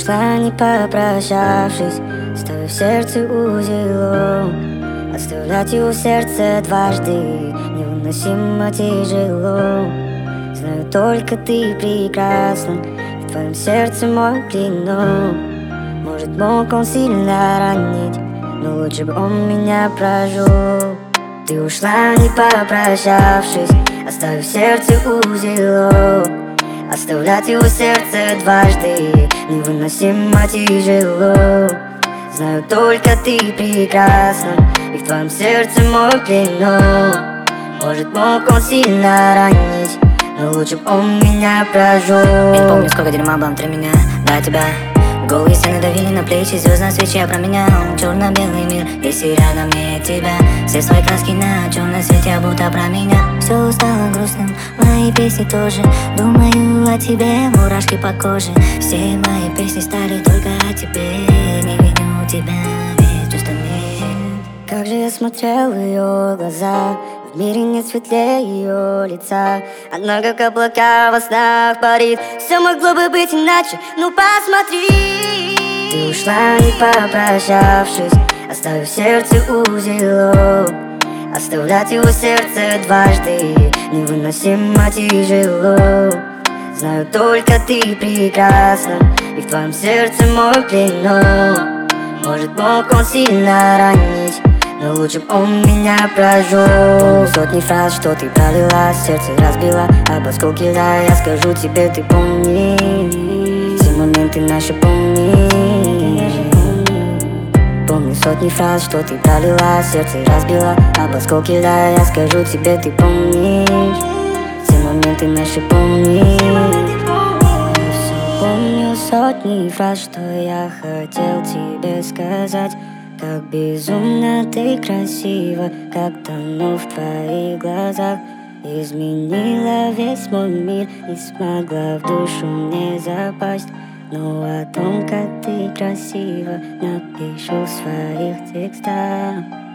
ушла, не попрощавшись, оставив в сердце узелок. Оставлять его в сердце дважды невыносимо тяжело. Знаю, только ты прекрасна, в твоем сердце мой клинок. Может, мог он сильно ранить, но лучше бы он меня прожег. Ты ушла, не попрощавшись, оставив в сердце узелок. Оставлять его в сердце дважды невыносимо тяжело. Знаю, только ты прекрасна, и в твоем сердце мой клинок. Может, мог он сильно ранить, но лучше б он меня прожег. Я не помню, сколько дерьма было внутри меня до тебя. Голые стены давили на плечи, звездная свеча променял черно-белый мир, если рядом нет тебя. Все свои краски на черном свете, будто про меня. Все стало грустным, мои песни тоже. Думаю о тебе, мурашки по коже. Все мои песни стали только о тебе. Не виню тебя, ведь чувства нет. Как же я смотрел в ее глаза, в мире нет светлее ее лица. Она как облака во снах парит. Все могло бы быть иначе, ну посмотри. Ты ушла, не попрощавшись, оставив в сердце узелок. Оставлять его в сердце дважды невыносимо тяжело. Знаю, только ты прекрасна, и в твоем сердце мой клинок. Может, мог он сильно ранить, но лучше б он меня прожег. Помню сотни фраз, что ты пролила, сердце разбила об осколки льда. Я скажу тебе, ты помни, все моменты наши помни. Помню сотни фраз, что ты пролила, сердце разбила об осколки льда. Я скажу тебе, ты помнишь, все моменты наши помни. Помню сотни фраз, что я хотел тебе сказать. Как безумно ты красива, как тону в твоих глазах. Изменила весь мой мир, не смогла в душу мне запасть. Но о том, как ты красива, напишу в своих текстах.